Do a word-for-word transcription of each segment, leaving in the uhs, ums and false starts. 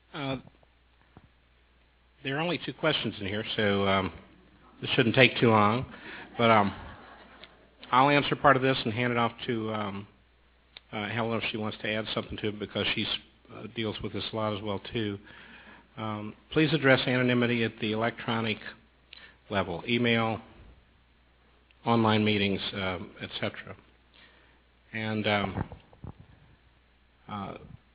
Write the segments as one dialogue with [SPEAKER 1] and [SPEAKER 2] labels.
[SPEAKER 1] Uh, there are only two questions in here, so um, this shouldn't take too long. But um, I'll answer part of this and hand it off to um, uh, Helen if she wants to add something to it, because she uh, deals with this a lot as well too. Um, please address anonymity at the electronic level, email, online meetings, um, et cetera. And um, uh,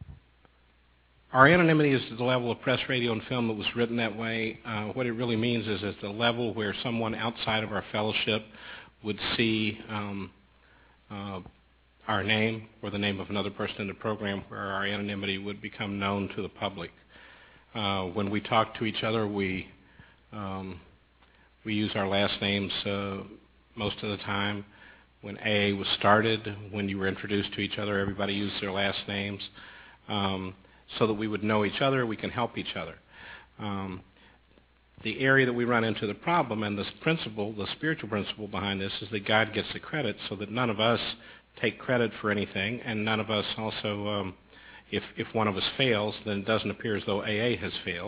[SPEAKER 1] our anonymity is to the level of press, radio, and film that was written that way. Uh, what it really means is at the level where someone outside of our fellowship would see um, uh, our name or the name of another person in the program, where our anonymity would become known to the public. Uh, when we talk to each other, we um, we use our last names uh, most of the time. When A A was started, when you were introduced to each other, everybody used their last names. Um, so that we would know each other, we can help each other. Um, the area that we run into the problem, and this principle, the spiritual principle behind this, is that God gets the credit, so that none of us take credit for anything, and none of us also, um, if, if one of us fails, then it doesn't appear as though A A has failed.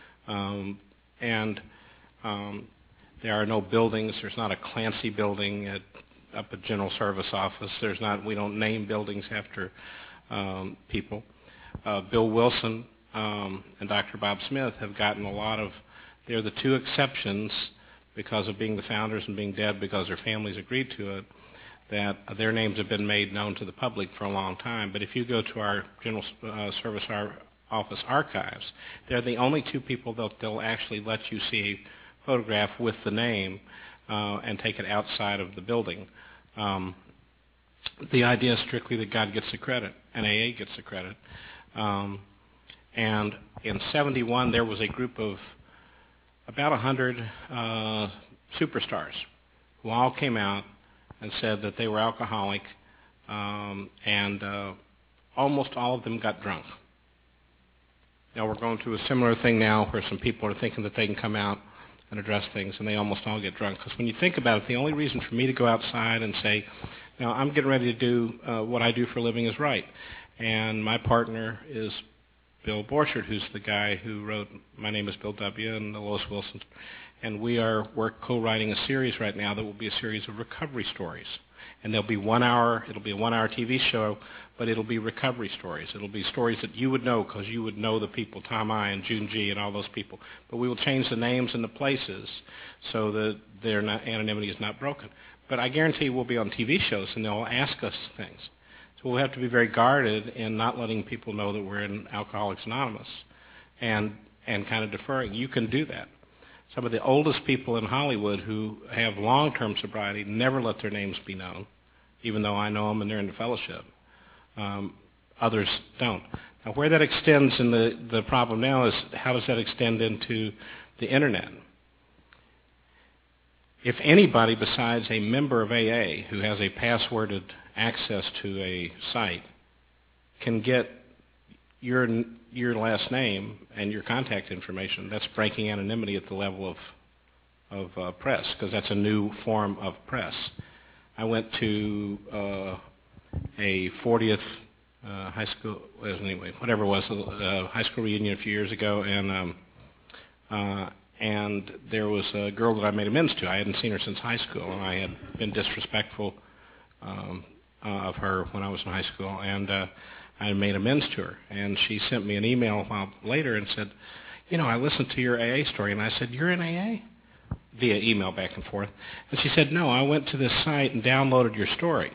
[SPEAKER 1] Um, and um, there are no buildings. There's not a Clancy building at, up at General Service Office. There's not. We don't name buildings after um, people. Uh, Bill Wilson um, and Doctor Bob Smith have gotten a lot of, they're the two exceptions because of being the founders and being dead because their families agreed to it, that their names have been made known to the public for a long time. But if you go to our General uh, Service our Office archives, they're the only two people that they'll actually let you see a photograph with the name uh, and take it outside of the building. Um, the idea is strictly that God gets the credit and A A gets the credit. Um, and in seventy-one, there was a group of about one hundred uh, superstars who all came out and said that they were alcoholic, um, and uh, almost all of them got drunk. Now, we're going through a similar thing now where some people are thinking that they can come out and address things, and they almost all get drunk. Because when you think about it, the only reason for me to go outside and say, now, I'm getting ready to do uh, what I do for a living is right. And my partner is Bill Borchert, who's the guy who wrote My Name is Bill W. and the Lois Wilson. And we are we're co-writing a series right now that will be a series of recovery stories. And there'll be one hour, it'll be a one-hour T V show, but it'll be recovery stories. It'll be stories that you would know because you would know the people, Tom I and June G and all those people. But we will change the names and the places so that their not, anonymity is not broken. But I guarantee we'll be on T V shows and they'll ask us things. So we'll have to be very guarded in not letting people know that we're in Alcoholics Anonymous and and kind of deferring. You can do that. Some of the oldest people in Hollywood who have long-term sobriety never let their names be known, even though I know them and they're in the fellowship. Um, others don't. Now, where that extends in the, the problem now is how does that extend into the Internet? If anybody besides a member of A A who has a passworded access to a site can get your your last name and your contact information, that's breaking anonymity at the level of of uh, press, because that's a new form of press. I went to uh, a fortieth uh, high school, anyway, whatever it was, uh, high school reunion a few years ago, and um, uh, and there was a girl that I made amends to. I hadn't seen her since high school, and I had been disrespectful um, uh, of her when I was in high school, and uh, I made amends to her. And she sent me an email a while later and said, you know, I listened to your A A story, and I said, you're in A A? Via email back and forth. And she said, no, I went to this site and downloaded your story.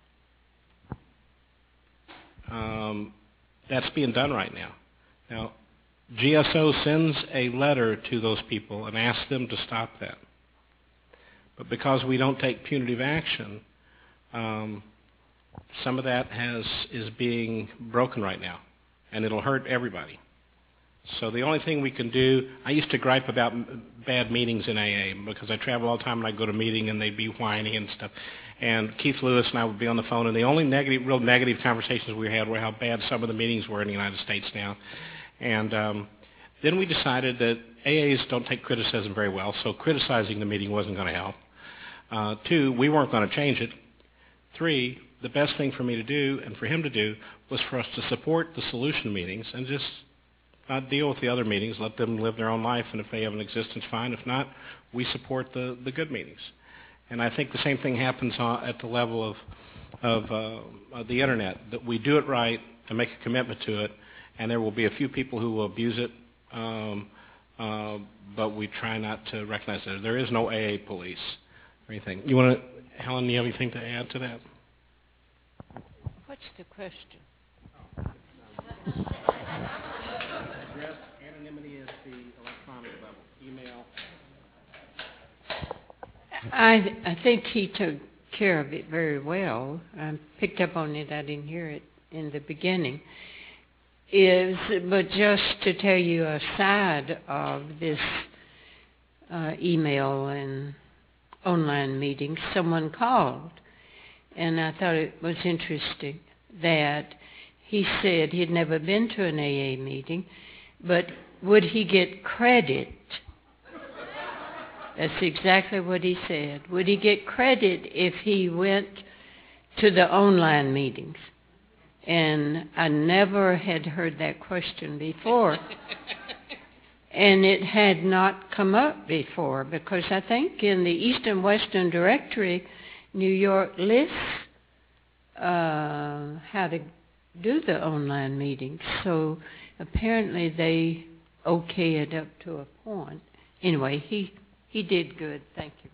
[SPEAKER 1] Um, that's being done right now. Now, G S O sends a letter to those people and asks them to stop that. But because we don't take punitive action, um, some of that has is being broken right now, and it'll hurt everybody. So the only thing we can do, I used to gripe about bad meetings in A A because I travel all the time and I'd go to a meeting and they'd be whiny and stuff. And Keith Lewis and I would be on the phone, and the only negative, real negative conversations we had were how bad some of the meetings were in the United States now. And um, then we decided that A As don't take criticism very well, so criticizing the meeting wasn't going to help. Uh, two, we weren't going to change it. Three, the best thing for me to do and for him to do was for us to support the solution meetings and just uh, deal with the other meetings, let them live their own life, and if they have an existence, fine. If not, we support the, the good meetings. And I think the same thing happens on, at the level of, of, uh, of the Internet, that we do it right and make a commitment to it, and there will be a few people who will abuse it, um, uh, but we try not to recognize that. There is no A A police or anything. You want to, Helen, do you have anything to add to that?
[SPEAKER 2] What's the question?
[SPEAKER 1] Address anonymity at the electronic level, email.
[SPEAKER 2] I, I think he took care of it very well. I picked up on it. I didn't hear it in the beginning. Is but just to tell you a side of this uh, email and online meeting, someone called, and I thought it was interesting that he said he'd never been to an A A meeting, but would he get credit? That's exactly what he said. Would he get credit if he went to the online meetings? And I never had heard that question before. And it had not come up before, because I think in the East and Western Directory, New York lists uh, how to do the online meetings. So apparently they okay it up to a point. Anyway, he, he did good. Thank you.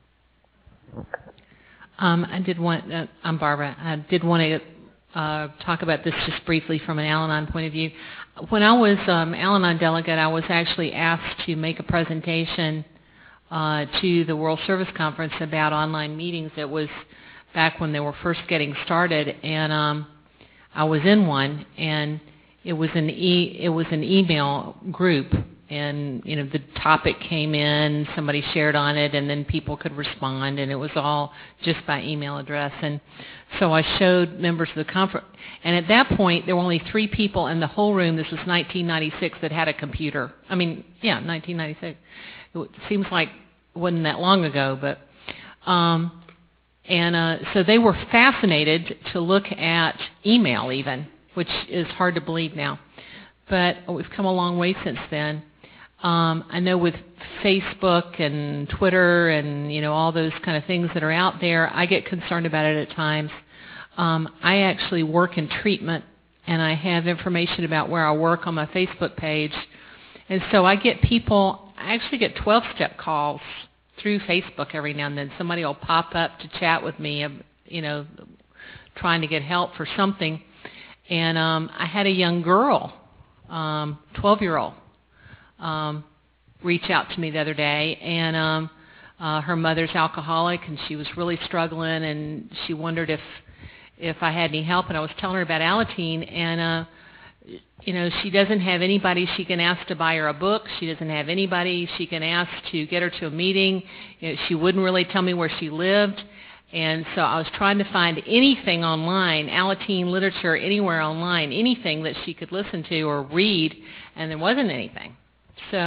[SPEAKER 3] Um, I did want, uh, I'm Barbara, I did want to uh, talk about this just briefly from an Al-Anon point of view. When I was um, Al-Anon delegate, I was actually asked to make a presentation uh, to the World Service Conference about online meetings. It was back when they were first getting started, and um, I was in one, and it was an e it was an email group, and you know the topic came in, somebody shared on it, and then people could respond, and it was all just by email address. And so I showed members of the conference, and at that point there were only three people in the whole room. This was nineteen ninety-six that had a computer. I mean, yeah, nineteen ninety-six. It seems like it wasn't that long ago, but um, and uh, so they were fascinated to look at email even, which is hard to believe now. But we've come a long way since then. Um, I know with Facebook and Twitter and you know all those kind of things that are out there, I get concerned about it at times. Um, I actually work in treatment, and I have information about where I work on my Facebook page, and so I get people. I actually get twelve-step calls through Facebook every now and then. Somebody will pop up to chat with me, you know, trying to get help for something. And um, I had a young girl, um, twelve-year-old. Um, reach out to me the other day, and um, uh, her mother's alcoholic, and she was really struggling, and she wondered if if I had any help. And I was telling her about Alateen, and uh, you know, she doesn't have anybody she can ask to buy her a book. She doesn't have anybody she can ask to get her to a meeting. You know, she wouldn't really tell me where she lived. And so I was trying to find anything online, Alateen literature, anywhere online, anything that she could listen to or read, and there wasn't anything. So,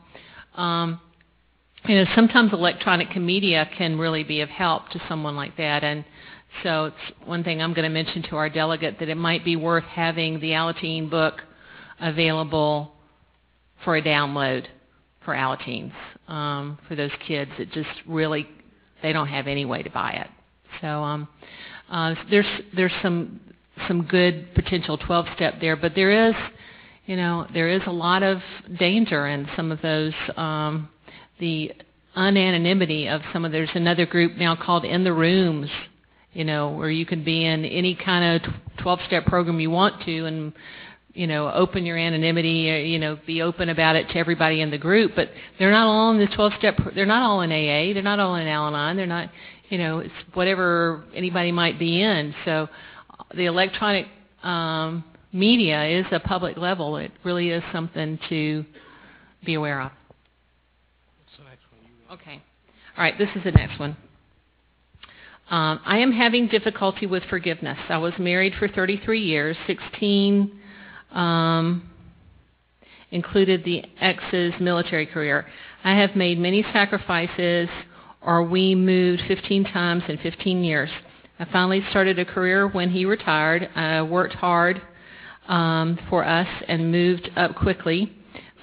[SPEAKER 3] um, you know, sometimes electronic media can really be of help to someone like that. And so it's one thing I'm going to mention to our delegate, that it might be worth having the Alateen book available for a download for Alateens, um, for those kids that just really, they don't have any way to buy it. So um, uh, there's there's some some good potential twelve-step there, but there is, you know, there is a lot of danger in some of those. Um, the unanonymity of some of there's another group now called In the Rooms, you know, where you can be in any kind of twelve-step program you want to, and you know, open your anonymity, or, you know, be open about it to everybody in the group. But they're not all in the twelve-step. They're not all in A A. They're not all in Al-Anon. They're not. You know, it's whatever anybody might be in. So the electronic um, media is a public level. It really is something to be aware of.
[SPEAKER 1] What's the next one?
[SPEAKER 3] Okay. All right, this is the next one. Um, I am having difficulty with forgiveness. I was married for thirty-three years, sixteen um, included the ex's military career. I have made many sacrifices, or we moved fifteen times in fifteen years. I finally started a career when he retired. I worked hard um, for us and moved up quickly.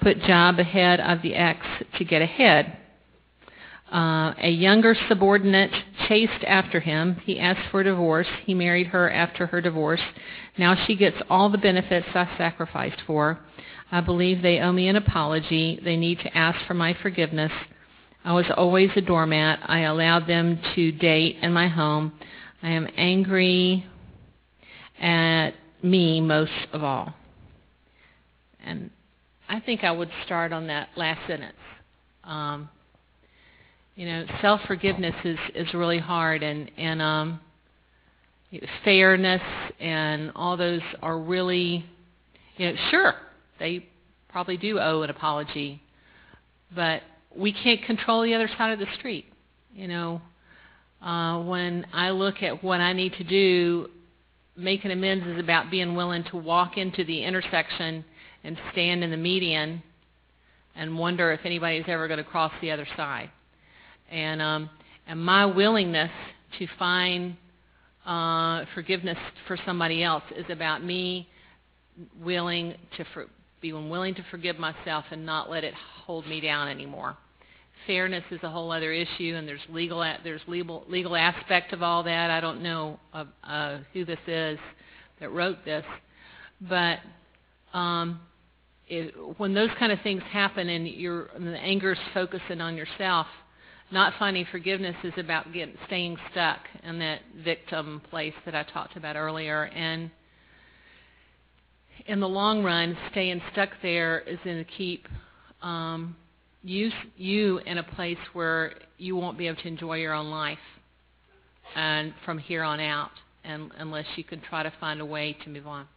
[SPEAKER 3] put job ahead of the ex to get ahead. Uh, a younger subordinate chased after him. He asked for a divorce. He married her after her divorce. Now she gets all the benefits I sacrificed for. I believe they owe me an apology. They need to ask for my forgiveness. I was always a doormat. I allowed them to date in my home. I am angry at me most of all. And I think I would start on that last sentence. Um, you know, self-forgiveness is, is really hard, and, and um, fairness and all those are really, you know, sure, they probably do owe an apology, but we can't control the other side of the street. You know, uh, when I look at what I need to do, making amends is about being willing to walk into the intersection and stand in the median and wonder if anybody's ever going to cross the other side. And, um, and my willingness to find uh, forgiveness for somebody else is about me willing to for, being willing to forgive myself and not let it hold me down anymore. Fairness is a whole other issue, and there's legal there's legal legal aspect of all that. I don't know uh, uh, who this is that wrote this, but um, it, when those kind of things happen and you're and the anger's focusing on yourself, not finding forgiveness is about getting staying stuck in that victim place that I talked about earlier. And in the long run, staying stuck there is going to keep um, you you in a place where you won't be able to enjoy your own life and from here on out, and unless you can try to find a way to move on.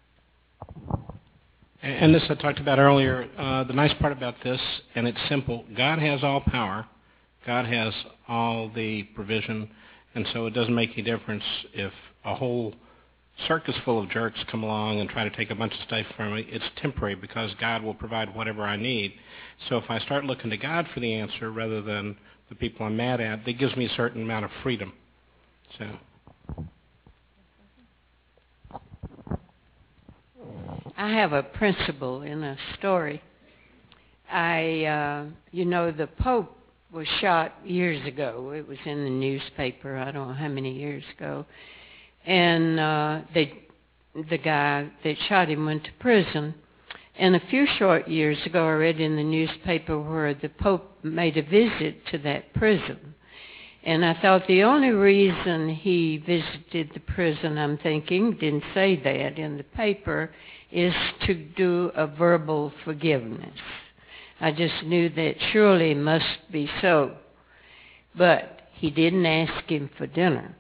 [SPEAKER 1] And this I talked about earlier. Uh, the nice part about this, and it's simple, God has all power. God has all the provision, and so it doesn't make any difference if a whole circus full of jerks come along and try to take a bunch of stuff from me. It's temporary because God will provide whatever I need. So if I start looking to God for the answer rather than the people I'm mad at, that gives me a certain amount of freedom. So.
[SPEAKER 2] I have a principle in a story. I, uh, you know, the Pope was shot years ago. It was in the newspaper. I don't know how many years ago. And uh, they, the guy that shot him went to prison. And a few short years ago, I read in the newspaper where the Pope made a visit to that prison. And I thought the only reason he visited the prison, I'm thinking, didn't say that in the paper, is to do a verbal forgiveness. I just knew that surely must be so. But he didn't ask him for dinner.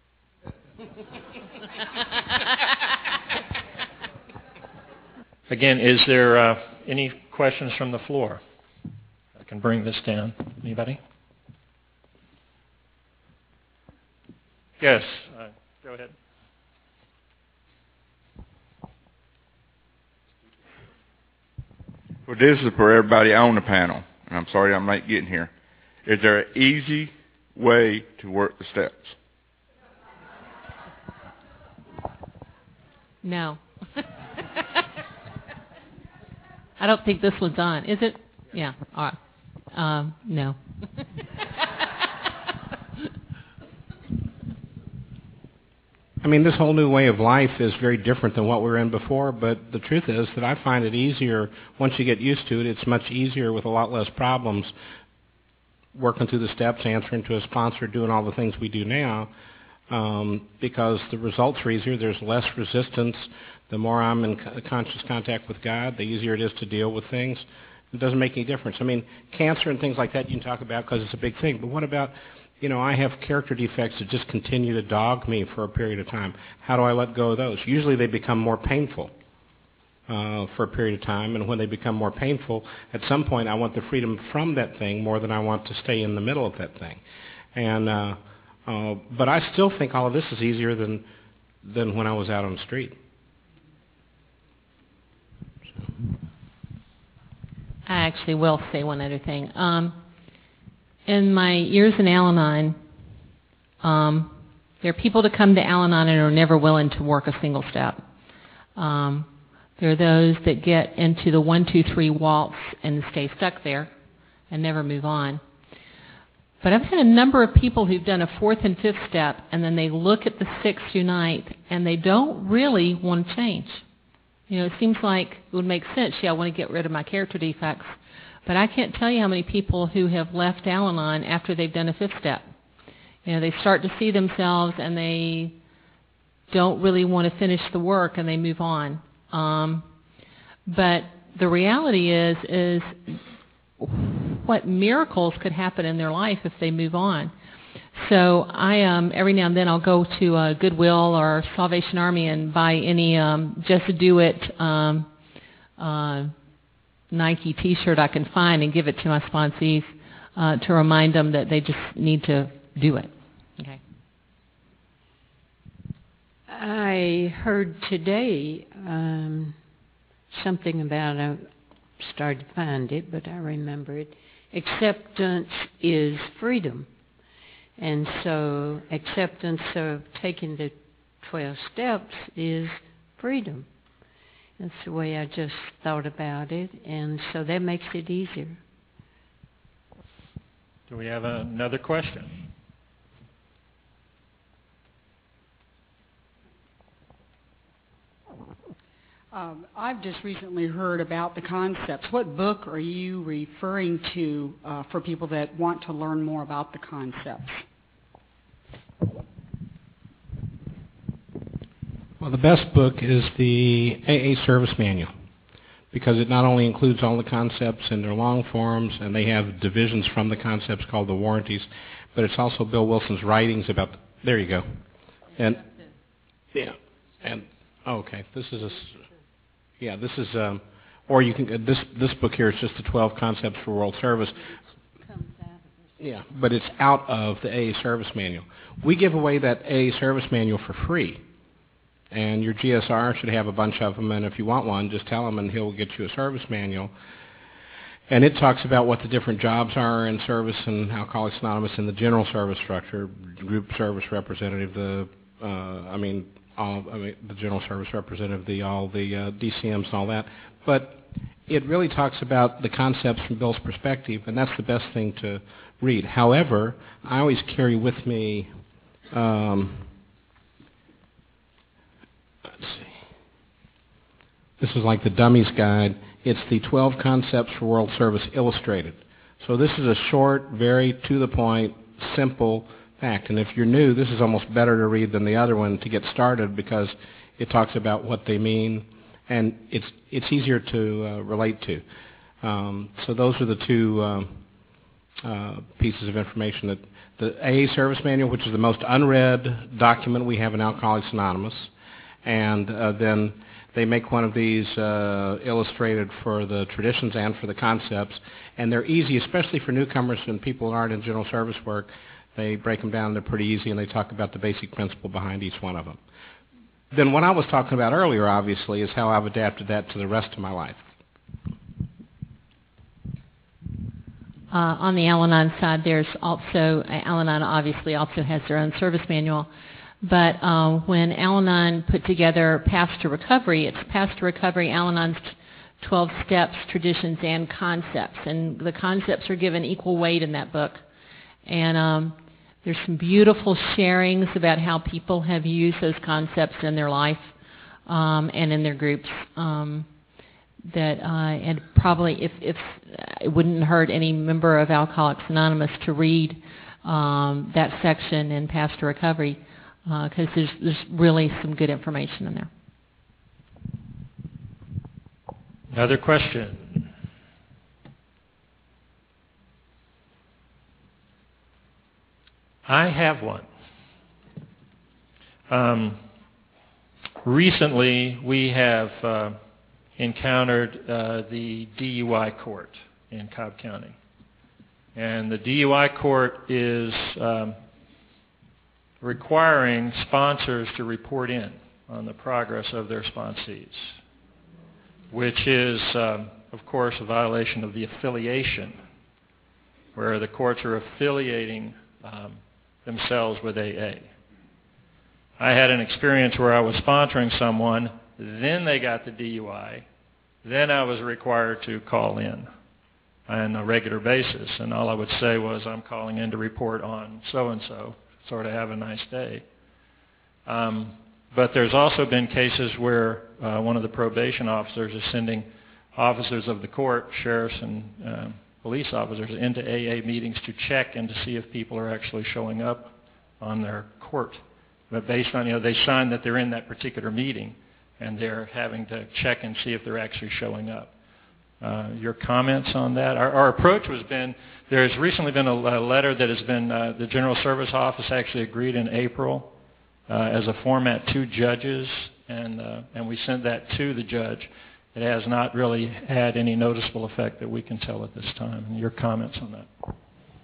[SPEAKER 4] Again, is there uh, any questions from the floor? I can bring this down. Anybody? Yes, uh, go ahead.
[SPEAKER 5] Well, this is for everybody on the panel, and I'm sorry I'm late getting here. Is there an easy way to work the steps?
[SPEAKER 3] No. I don't think this one's on. Is it? Yeah. All right. Um, no.
[SPEAKER 1] I mean, this whole new way of life is very different than what we were in before, but the truth is that I find it easier. Once you get used to it, it's much easier with a lot less problems working through the steps, answering to a sponsor, doing all the things we do now, um, because the results are easier. There's less resistance. The more I'm in conscious contact with God, the easier it is to deal with things. It doesn't make any difference. I mean, cancer and things like that you can talk about because it's a big thing, but what about... You know, I have character defects that just continue to dog me for a period of time. How do I let go of those? Usually they become more painful uh, for a period of time, and when they become more painful, at some point I want the freedom from that thing more than I want to stay in the middle of that thing. And uh, uh, but I still think all of this is easier than than when I was out on the street. So.
[SPEAKER 3] I actually will say one other thing. Um, In my years in Al-Anon, um, there are people that come to Al-Anon and are never willing to work a single step. Um, There are those that get into the one, two, three waltz and stay stuck there and never move on. But I've had a number of people who've done a fourth and fifth step, and then they look at the sixth through ninth, and they don't really want to change. You know, it seems like it would make sense, yeah, I want to get rid of my character defects. But I can't tell you how many people who have left Al-Anon after they've done a fifth step. You know, they start to see themselves, and they don't really want to finish the work, and they move on. Um, but the reality is, is what miracles could happen in their life if they move on. So I, um, every now and then I'll go to uh, Goodwill or Salvation Army and buy any um, Just Do It um, uh, Nike T-shirt I can find and give it to my sponsees uh, to remind them that they just need to do it. Okay.
[SPEAKER 2] I heard today um, something about, I started to find it, but I remember it. Acceptance is freedom. And so acceptance of taking the twelve steps is freedom. That's the way I just thought about it, and so that makes it easier.
[SPEAKER 4] Do we have another question?
[SPEAKER 6] Um, I've just recently heard about the concepts. What book are you referring to uh, for people that want to learn more about the concepts?
[SPEAKER 1] Well, the best book is the A A Service Manual, because it not only includes all the concepts in their long forms, and they have divisions from the concepts called the warranties, but it's also Bill Wilson's writings about, the, there you go. And, yeah, and, oh, okay, this is a, yeah, this is, um, or you can, this, this book here is just the twelve Concepts for World Service. Yeah, but it's out of the A A Service Manual. We give away that A A Service Manual for free. And your G S R should have a bunch of them, and if you want one, just tell him and he'll get you a service manual. And it talks about what the different jobs are in service and Alcoholics Anonymous in the general service structure, group service representative, the, uh, I mean, all, I mean, the general service representative, the all the uh, D C Ms and all that. But it really talks about the concepts from Bill's perspective, and that's the best thing to read. However, I always carry with me, um, let's see, this is like the Dummies Guide. It's the twelve Concepts for World Service Illustrated. So this is a short, very to-the-point, simple fact. And if you're new, this is almost better to read than the other one to get started, because it talks about what they mean, and it's it's easier to uh, relate to. Um, so those are the two um, uh, pieces of information. That the A A Service Manual, which is the most unread document we have in Alcoholics Anonymous, and uh, then they make one of these uh, illustrated for the traditions and for the concepts, and they're easy, especially for newcomers and people who aren't in general service work. They break them down, they're pretty easy, and they talk about the basic principle behind each one of them. Then what I was talking about earlier, obviously, is how I've adapted that to the rest of my life.
[SPEAKER 3] Uh, on the Al-Anon side, there's also, Al-Anon obviously also has their own service manual. But uh, when Al-Anon put together Paths to Recovery, it's Paths to Recovery, Al-Anon's twelve Steps, Traditions, and Concepts. And the concepts are given equal weight in that book. And um, there's some beautiful sharings about how people have used those concepts in their life um, and in their groups. Um, that uh, and probably if, if it wouldn't hurt any member of Alcoholics Anonymous to read um, that section in Paths to Recovery, because uh, there's, there's really some good information in there.
[SPEAKER 4] Another question? I have one. Um, recently, we have uh, encountered uh, the D U I court in Cobb County. And the D U I court is um, requiring sponsors to report in on the progress of their sponsees, which is, um, of course, a violation of the affiliation, where the courts are affiliating um, themselves with A A. I had an experience where I was sponsoring someone, Then they got the D U I. Then I was required to call in on a regular basis. And all I would say was, I'm calling in to report on so-and-so, sort of have a nice day. Um, but there's also been cases where uh, one of the probation officers is sending officers of the court, sheriffs and uh, police officers, into A A meetings to check and to see if people are actually showing up on their court. But based on, you know, they sign that they're in that particular meeting, and they're having to check and see if they're actually showing up. Uh, your comments on that? Our, our approach has been, there has recently been a, a letter that has been, uh, the General Service Office actually agreed in April uh, as a format to judges, and, uh, and we sent that to the judge. It has not really had any noticeable effect that we can tell at this time. And your comments on that?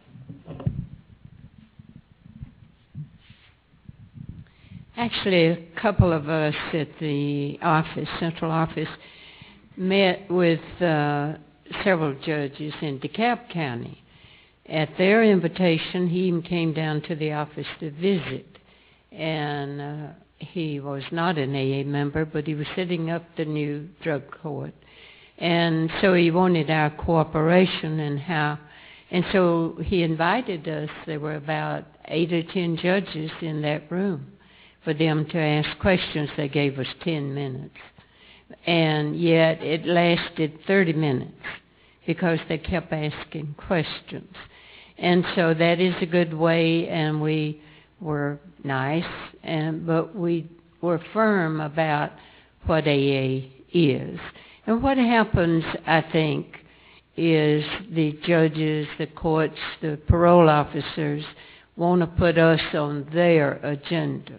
[SPEAKER 2] Actually, a couple of us at the office, central office, met with uh, several judges in DeKalb County. At their invitation, he even came down to the office to visit. And uh, he was not an A A member, but he was setting up the new drug court. And so he wanted our cooperation and how, and so he invited us. There were about eight or ten judges in that room for them to ask questions. They gave us ten minutes. And yet it lasted thirty minutes because they kept asking questions. And so that is a good way, and we were nice, and but we were firm about what A A is. And what happens, I think, is the judges, the courts, the parole officers want to put us on their agenda.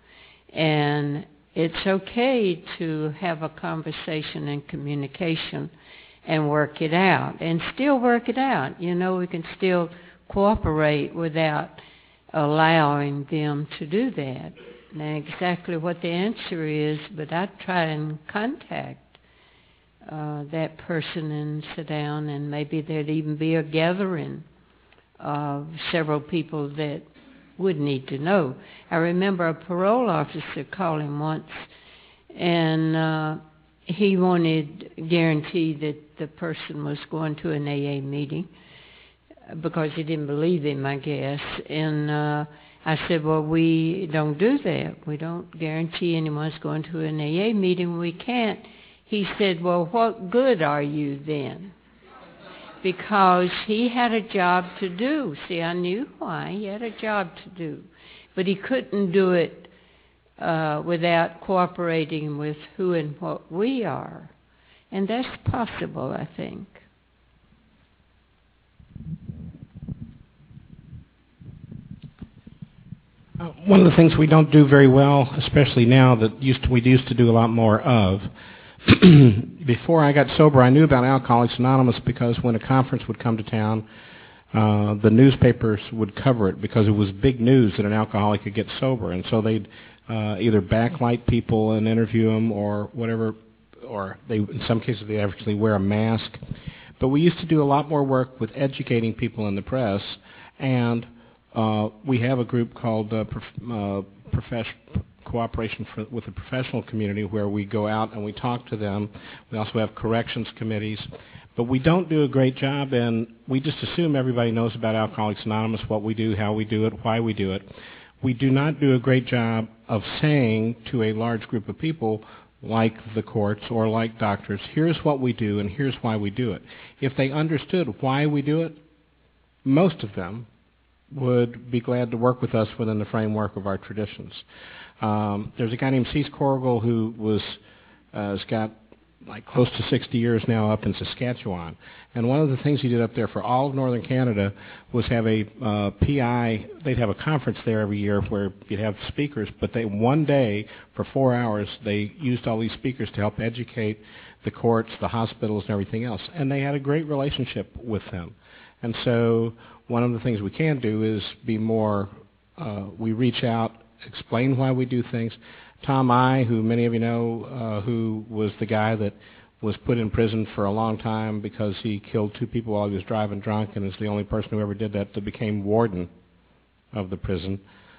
[SPEAKER 2] And it's okay to have a conversation and communication and work it out, and still work it out. You know, we can still cooperate without allowing them to do that. Now, exactly what the answer is, but I try and contact uh, that person and sit down, and maybe there'd even be a gathering of several people that would need to know. I remember a parole officer calling once, and uh, he wanted guarantee that the person was going to an A A meeting because he didn't believe him, I guess. And uh, I said, well, we don't do that. We don't guarantee anyone's going to an A A meeting. We can't. He said, well, what good are you then? Because he had a job to do. See, I knew why. He had a job to do. But he couldn't do it uh, without cooperating with who and what we are. And that's possible, I think.
[SPEAKER 1] Uh, one of the things we don't do very well, especially now that used to, we used to do a lot more of, before I got sober, I knew about Alcoholics Anonymous because when a conference would come to town, uh, the newspapers would cover it because it was big news that an alcoholic could get sober. And so they'd uh, either backlight people and interview them or whatever, or they, in some cases they actually wear a mask. But we used to do a lot more work with educating people in the press, and uh, we have a group called uh, prof, uh, Professional Cooperation for, with the Professional Community, where we go out and we talk to them. We also have corrections committees. But we don't do a great job, and we just assume everybody knows about Alcoholics Anonymous, what we do, how we do it, why we do it. We do not do a great job of saying to a large group of people, like the courts or like doctors, here's what we do and here's why we do it. If they understood why we do it, most of them would be glad to work with us within the framework of our traditions. Um, there's a guy named Cease Corrigal who was uh, has got like close to sixty years now up in Saskatchewan, and one of the things he did up there for all of northern Canada was have a uh, P I. They'd have a conference there every year where you'd have speakers, but they one day for four hours they used all these speakers to help educate the courts, the hospitals, and everything else, and they had a great relationship with them. And so one of the things we can do is be more. Uh, we reach out, explain why we do things. Tom I, who many of you know, uh, who was the guy that was put in prison for a long time because he killed two people while he was driving drunk, and is the only person who ever did that that became warden of the prison.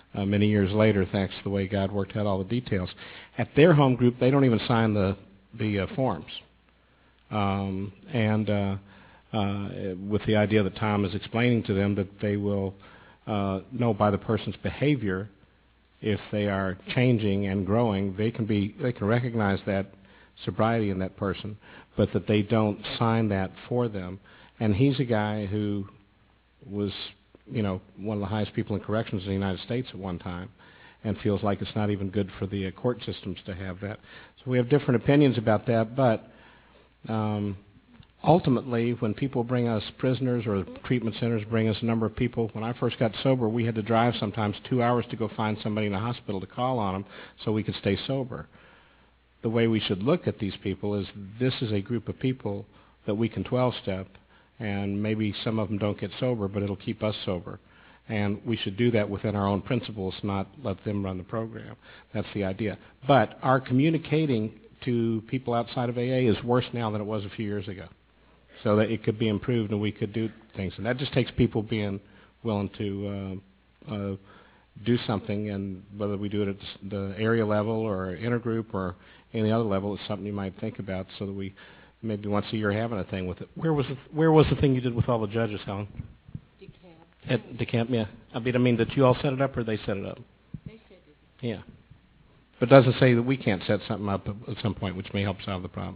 [SPEAKER 1] uh, many years later, thanks to the way God worked out all the details. At their home group, they don't even sign the the uh, forms, um, and uh, uh, with the idea that Tom is explaining to them that they will uh, know by the person's behavior if they are changing and growing. They can be they can recognize that sobriety in that person, but that they don't sign that for them. And he's a guy who was, you know, one of the highest people in corrections in the United States at one time, and feels like it's not even good for the uh, court systems to have that. So we have different opinions about that, but um, ultimately, when people bring us prisoners or treatment centers bring us a number of people, when I first got sober, we had to drive sometimes two hours to go find somebody in a hospital to call on them so we could stay sober. The way we should look at these people is this is a group of people that we can twelve-step, and maybe some of them don't get sober, but it'll keep us sober. And we should do that within our own principles, not let them run the program. That's the idea. But our communicating to people outside of A A is worse now than it was a few years ago. So that it could be improved and we could do things. And that just takes people being willing to uh, uh, do something, and whether we do it at the area level or intergroup or any other level, it's something you might think about, so that we maybe once a year having a thing with it. Where was the, where was the thing you did with all the judges, Helen? DeKalb. At DeKalb, yeah. I mean, I mean, did you all set it up or they set it up?
[SPEAKER 2] They set it up.
[SPEAKER 1] Yeah. But it doesn't say that we can't set something up at some point, which may help solve the problem.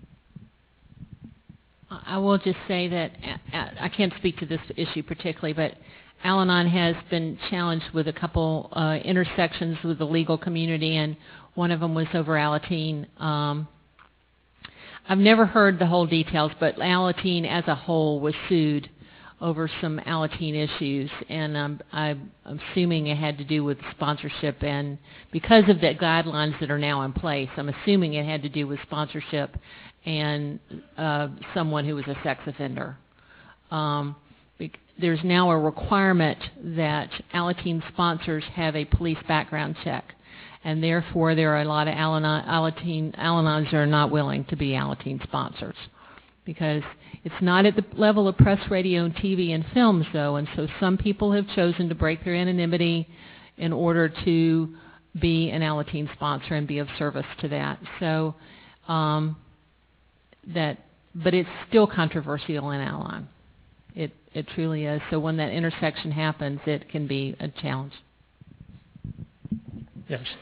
[SPEAKER 3] I will just say that uh, I can't speak to this issue particularly, but Al-Anon has been challenged with a couple uh, intersections with the legal community, and one of them was over Alateen. Um, I've never heard the whole details, but Alateen as a whole was sued over some Alateen issues, and um, I'm assuming it had to do with sponsorship, and because of the guidelines that are now in place, I'm assuming it had to do with sponsorship and uh, someone who was a sex offender. Um, there's now a requirement that Alateen sponsors have a police background check, and therefore there are a lot of Al-Anon, Alateen, Al-Anons that are not willing to be Alateen sponsors, because it's not at the level of press, radio, and T V and films, though, and so some people have chosen to break their anonymity in order to be an Alateen sponsor and be of service to that. So um, that, but it's still controversial in Al-Anon. It, it truly is. So when that intersection happens, it can be a challenge.
[SPEAKER 4] Yes.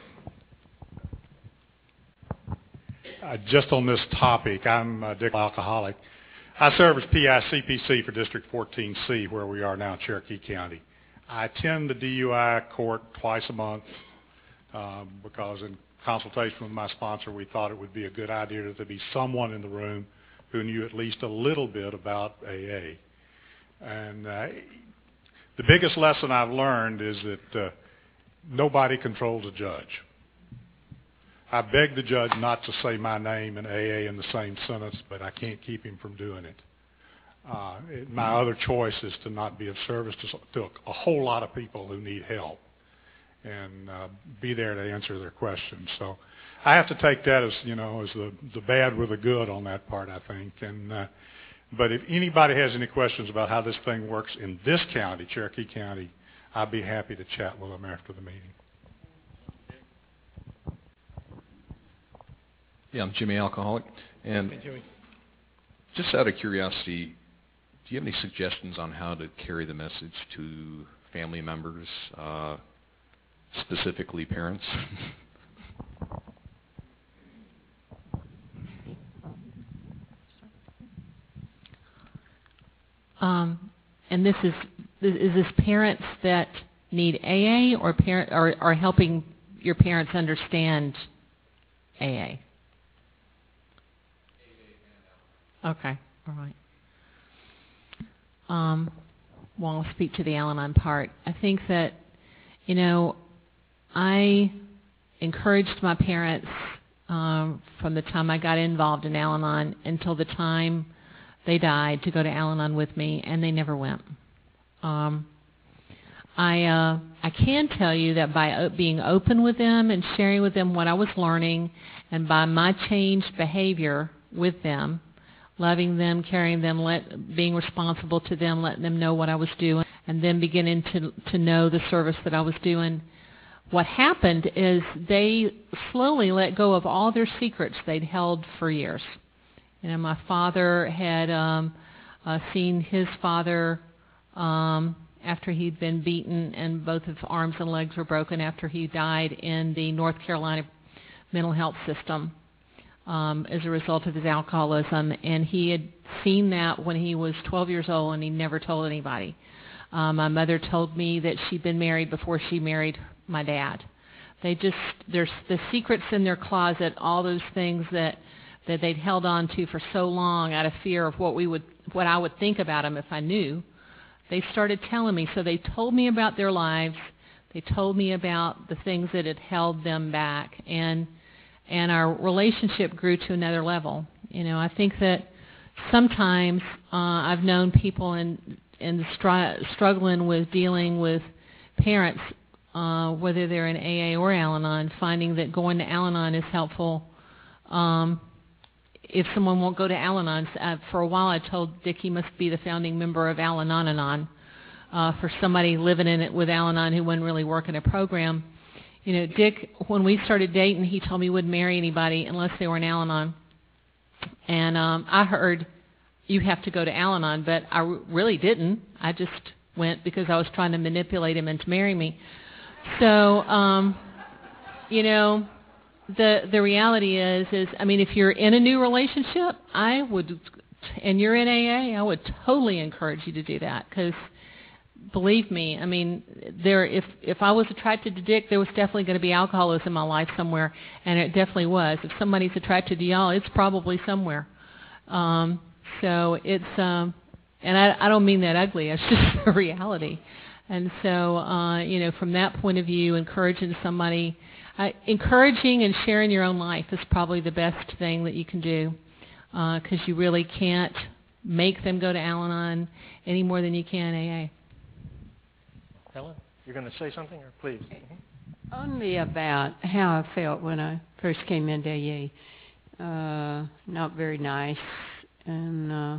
[SPEAKER 7] Uh, just on this topic, I'm a Dick alcoholic. I serve as P I C P C for District fourteen C, where we are now in Cherokee County. I attend the D U I court twice a month uh, because in consultation with my sponsor, we thought it would be a good idea that there be someone in the room who knew at least a little bit about A A. And uh, the biggest lesson I've learned is that uh, nobody controls a judge. I beg the judge not to say my name and A A in the same sentence, but I can't keep him from doing it. Uh, it my other choice is to not be of service to, to a whole lot of people who need help and uh, be there to answer their questions. So I have to take that as, you know, as the, the bad with the good on that part, I think. And uh, But if anybody has any questions about how this thing works in this county, Cherokee County, I'd be happy to chat with them after the meeting.
[SPEAKER 8] Yeah, I'm Jimmy Alcoholic. And
[SPEAKER 1] Hey, Jimmy.
[SPEAKER 8] just out of curiosity, do you have any suggestions on how to carry the message to family members, uh, specifically parents?
[SPEAKER 3] Um, and this is is this parents that need A A or parent or are helping your parents understand A A? Okay, all right. Um, well, I'll speak to the Al-Anon part. I think that, you know, I encouraged my parents um, from the time I got involved in Al-Anon until the time they died to go to Al-Anon with me, and they never went. Um, I uh, I can tell you that by o- being open with them and sharing with them what I was learning, and by my changed behavior with them, loving them, caring them, let, being responsible to them, letting them know what I was doing, and then beginning to to know the service that I was doing, what happened is they slowly let go of all their secrets they'd held for years. You know, my father had um, uh, seen his father um, after he'd been beaten and both his arms and legs were broken after he died in the North Carolina mental health system um, as a result of his alcoholism. And he had seen that when he was twelve years old, and he never told anybody. Um, my mother told me that she'd been married before she married my dad. They just, there's the secrets in their closet, all those things that, that they'd held on to for so long out of fear of what we would, what I would think about them if I knew. They started telling me. So they told me about their lives. They told me about the things that had held them back, and and our relationship grew to another level. You know, I think that sometimes uh, I've known people in in the stri- struggling with dealing with parents, uh, whether they're in A A or Al-Anon, finding that going to Al-Anon is helpful. Um, if someone won't go to Al-Anon, uh, for a while I told Dick he must be the founding member of Al-Anon. Uh, for somebody living in it with Al-Anon who wasn't really working a program. You know, Dick, when we started dating, he told me he wouldn't marry anybody unless they were in Al-Anon. And um, I heard, you have to go to Al-Anon, but I r- really didn't. I just went because I was trying to manipulate him into marrying me. So, um, you know, the the reality is, is, I mean, if you're in a new relationship, I would, and you're in A A, I would totally encourage you to do that, because believe me, I mean, there. If if I was attracted to Dick, there was definitely going to be alcoholism in my life somewhere, and it definitely was. If somebody's attracted to y'all, it's probably somewhere. Um, so it's, um, and I, I don't mean that ugly. It's just the reality. And so, uh, you know, from that point of view, encouraging somebody, uh, encouraging and sharing your own life is probably the best thing that you can do, because uh, you really can't make them go to Al-Anon any more than you can A A.
[SPEAKER 4] Helen, you're going to say something, or please? Mm-hmm.
[SPEAKER 2] Only about how I felt when I first came into A A. Uh, not very nice, and uh,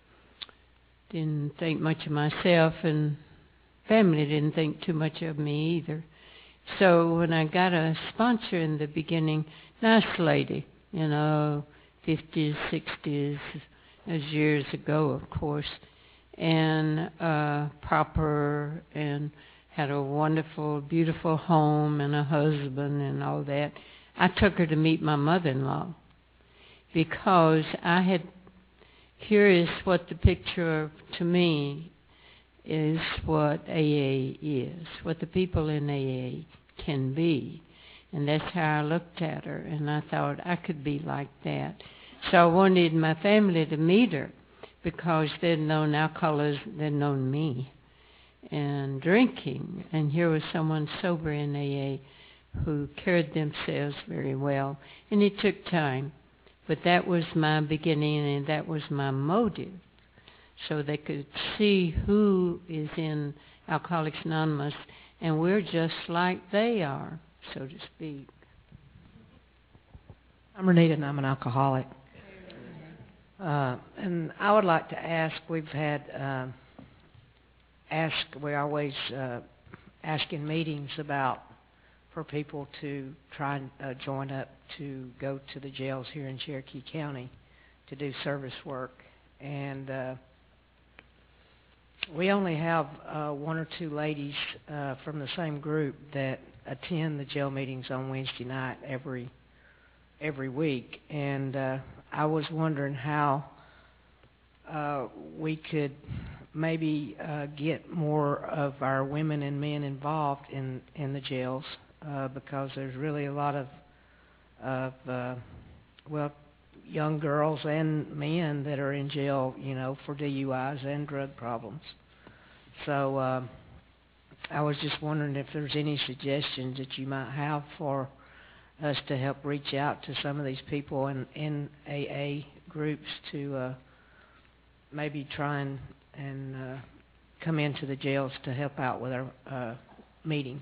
[SPEAKER 2] didn't think much of myself, and family didn't think too much of me either. So when I got a sponsor in the beginning, nice lady, you know, fifties, sixties, as years ago, of course, and uh, proper, and had a wonderful, beautiful home and a husband and all that. I took her to meet my mother-in-law because I had, curious what the picture of, to me, is what A A is, what the people in A A can be. And that's how I looked at her, and I thought I could be like that. So I wanted my family to meet her, because they'd known alcoholism, they'd known me, and drinking. And here was someone sober in A A who carried themselves very well. And it took time. But that was my beginning, and that was my motive, so they could see who is in Alcoholics Anonymous, and we're just like they are, so to speak.
[SPEAKER 9] I'm Renita, and I'm an alcoholic. Uh, and I would like to ask, we've had, uh, ask, we're always uh, asking meetings about, for people to try and uh, join up to go to the jails here in Cherokee County to do service work. And uh, we only have uh, one or two ladies uh, from the same group that attend the jail meetings on Wednesday night every every week. And uh, I was wondering how uh, we could maybe uh, get more of our women and men involved in, in the jails, uh, because there's really a lot of, of uh, well, young girls and men that are in jail, you know, for D U Is and drug problems. So uh, I was just wondering if there's any suggestions that you might have for us to help reach out to some of these people in, in A A groups to uh, maybe try and, and uh, come into the jails to help out with our uh, meetings.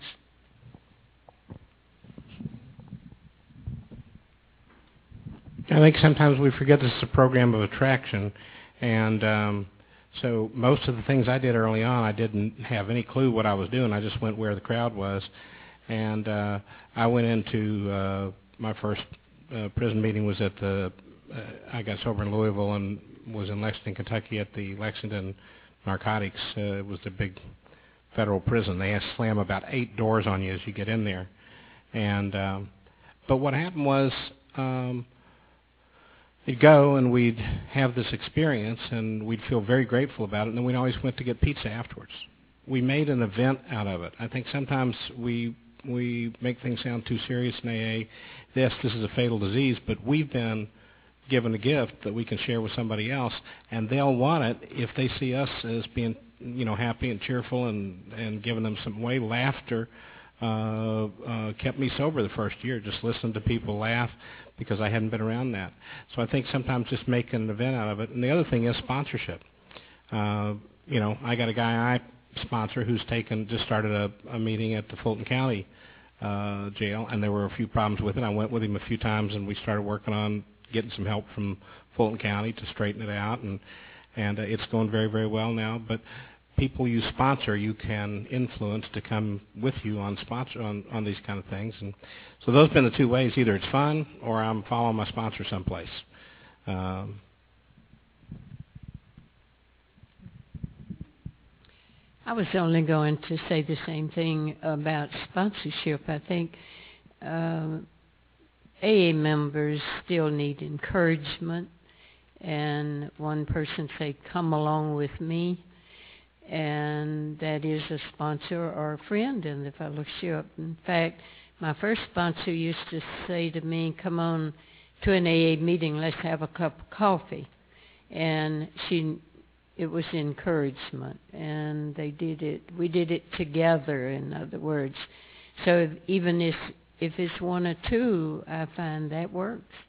[SPEAKER 1] I think sometimes we forget this is a program of attraction, and um, so most of the things I did early on, I didn't have any clue what I was doing. I just went where the crowd was, And uh, I went into uh, my first uh, prison meeting was at the, uh, I got sober in Louisville and was in Lexington, Kentucky at the Lexington Narcotics. Uh, it was the big federal prison. They slam about eight doors on you as you get in there. And um, but what happened was um, we'd go and we'd have this experience and we'd feel very grateful about it, and then we always went to get pizza afterwards. We made an event out of it. I think sometimes we we make things sound too serious in A A. Yes, this is a fatal disease, but we've been given a gift that we can share with somebody else, and they'll want it if they see us as being, you know, happy and cheerful and, and giving them some way. Laughter uh, uh, kept me sober the first year, just listening to people laugh because I hadn't been around that. So I think sometimes just making an event out of it. And the other thing is sponsorship. Uh, you know, I got a guy I sponsor who's taken, just started a, a meeting at the Fulton County uh, jail, and there were a few problems with it. I went with him a few times, and we started working on getting some help from Fulton County to straighten it out, and and uh, it's going very, very well now. But people you sponsor, you can influence to come with you on sponsor on, on these kind of things. And so those have been the two ways. Either it's fun or I'm following my sponsor someplace. Um,
[SPEAKER 2] I was only going to say the same thing about sponsorship. I think uh, A A members still need encouragement, and one person say, come along with me, and that is a sponsor or a friend in the fellowship. In fact, my first sponsor used to say to me, come on to an A A meeting, let's have a cup of coffee. And she, it was encouragement, and they did it, we did it together, in other words. So if, even if, if it's one or two, I find that works.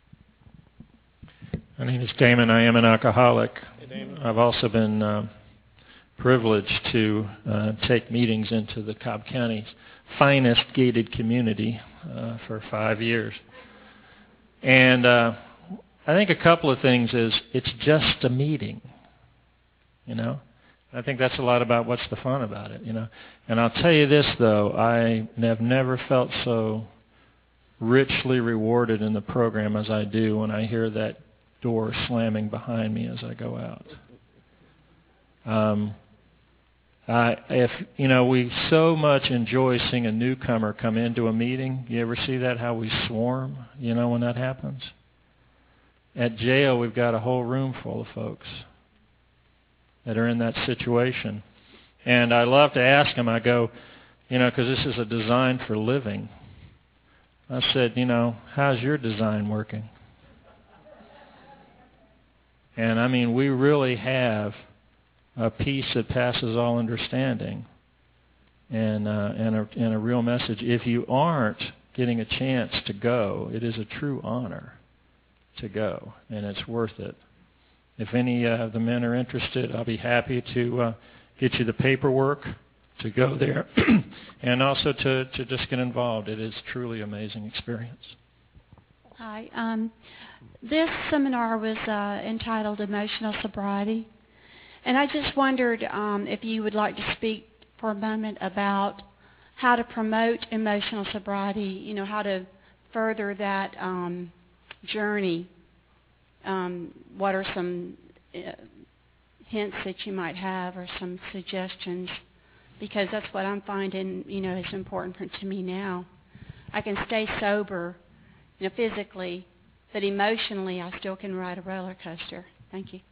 [SPEAKER 4] My name is Damon. I am an alcoholic. Hey, I've also been uh, privileged to uh, take meetings into the Cobb County's finest gated community uh, for five years. And uh, I think a couple of things is it's just a meeting, you know. I think that's a lot about what's the fun about it, you know. And I'll tell you this, though, I have never felt so richly rewarded in the program as I do when I hear that door slamming behind me as I go out. Um, I, if you know, we so much enjoy seeing a newcomer come into a meeting. You ever see that? How we swarm? You know, when that happens. At jail, we've got a whole room full of folks that are in that situation, and I love to ask them. I go, you know, because this is a design for living. I said, you know, how's your design working? And I mean, we really have a peace that passes all understanding, and uh, and a and a real message. If you aren't getting a chance to go, it is a true honor to go, and it's worth it. If any uh, of the men are interested, I'll be happy to uh, get you the paperwork to go there, and also to to just get involved. It is truly an amazing experience.
[SPEAKER 10] Hi. Um, this seminar was uh, entitled Emotional Sobriety, and I just wondered um, if you would like to speak for a moment about how to promote emotional sobriety, you know, how to further that um, journey. Um, what are some uh, hints that you might have or some suggestions? Because that's what I'm finding, you know, is important for, to me now. I can stay sober, you know, physically, but emotionally I still can ride a roller coaster. Thank you.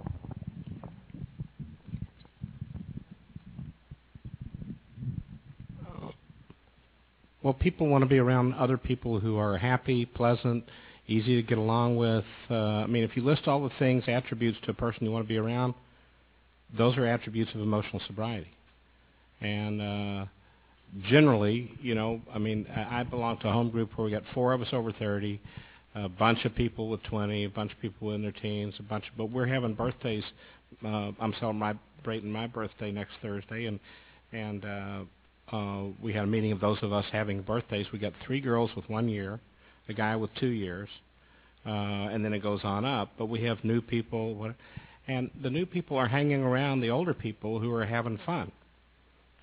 [SPEAKER 1] Well, people want to be around other people who are happy, pleasant, easy to get along with. Uh, I mean, if you list all the things, attributes to a person you want to be around, those are attributes of emotional sobriety. And uh, generally, you know, I mean, I, I belong to a home group where we got four of us over thirty, a bunch of people with twenty, a bunch of people in their teens, a bunch of, but we're having birthdays. Uh, I'm celebrating my birthday next Thursday, and and uh, uh, we had a meeting of those of us having birthdays. We got three girls with one year, a guy with two years, uh, and then it goes on up. But we have new people, what, and the new people are hanging around the older people who are having fun.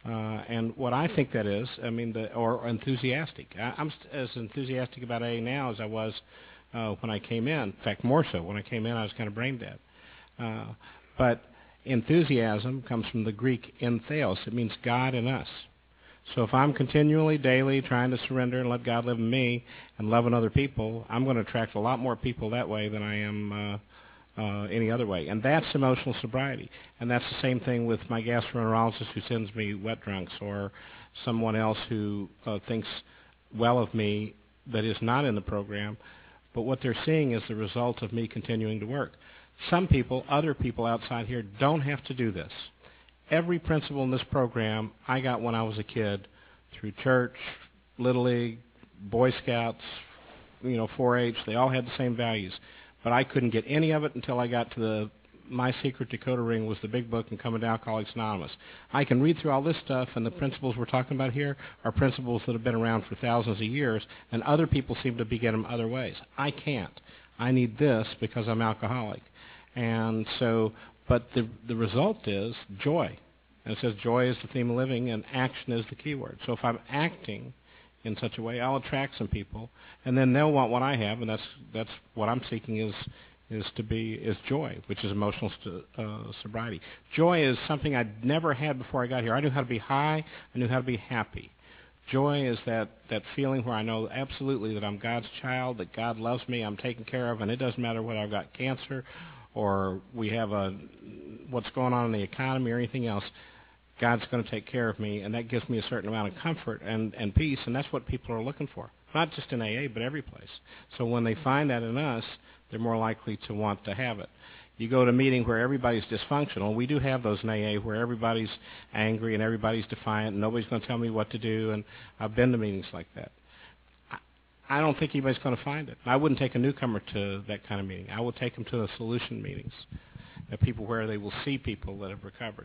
[SPEAKER 1] Uh, and what I think that is, I mean, the, or enthusiastic. I, I'm st- as enthusiastic about A A now as I was uh, when I came in. In fact, more so. When I came in, I was kind of brain dead. Uh, but enthusiasm comes from the Greek entheos. It means God in us. So if I'm continually, daily trying to surrender and let God live in me and loving other people, I'm going to attract a lot more people that way than I am uh, uh, any other way. And that's emotional sobriety. And that's the same thing with my gastroenterologist who sends me wet drunks, or someone else who uh, thinks well of me that is not in the program. But what they're seeing is the result of me continuing to work. Some people, other people outside here, don't have to do this. Every principle in this program I got when I was a kid through church, Little League, Boy Scouts, you know, four H. They all had the same values. But I couldn't get any of it until I got to the My Secret Decoder Ring was the big book in Coming to Alcoholics Anonymous. I can read through all this stuff, and the principles we're talking about here are principles that have been around for thousands of years, and other people seem to be getting them other ways. I can't. I need this because I'm alcoholic. And so, but the the result is joy. And it says joy is the theme of living, and action is the key word. So if I'm acting in such a way, I'll attract some people, and then they'll want what I have, and that's that's what I'm seeking is is to be is joy, which is emotional st- uh, sobriety. Joy is something I'd never had before I got here. I knew how to be high. I knew how to be happy. Joy is that, that feeling where I know absolutely that I'm God's child, that God loves me, I'm taken care of, and it doesn't matter whether I've got cancer or we have a what's going on in the economy or anything else. God's going to take care of me, and that gives me a certain amount of comfort and, and peace, and that's what people are looking for, not just in A A, but every place. So when they find that in us, they're more likely to want to have it. You go to a meeting where everybody's dysfunctional. We do have those in A A where everybody's angry and everybody's defiant, and nobody's going to tell me what to do, and I've been to meetings like that. I, I don't think anybody's going to find it. I wouldn't take a newcomer to that kind of meeting. I would take them to the solution meetings, uh, people where they will see people that have recovered.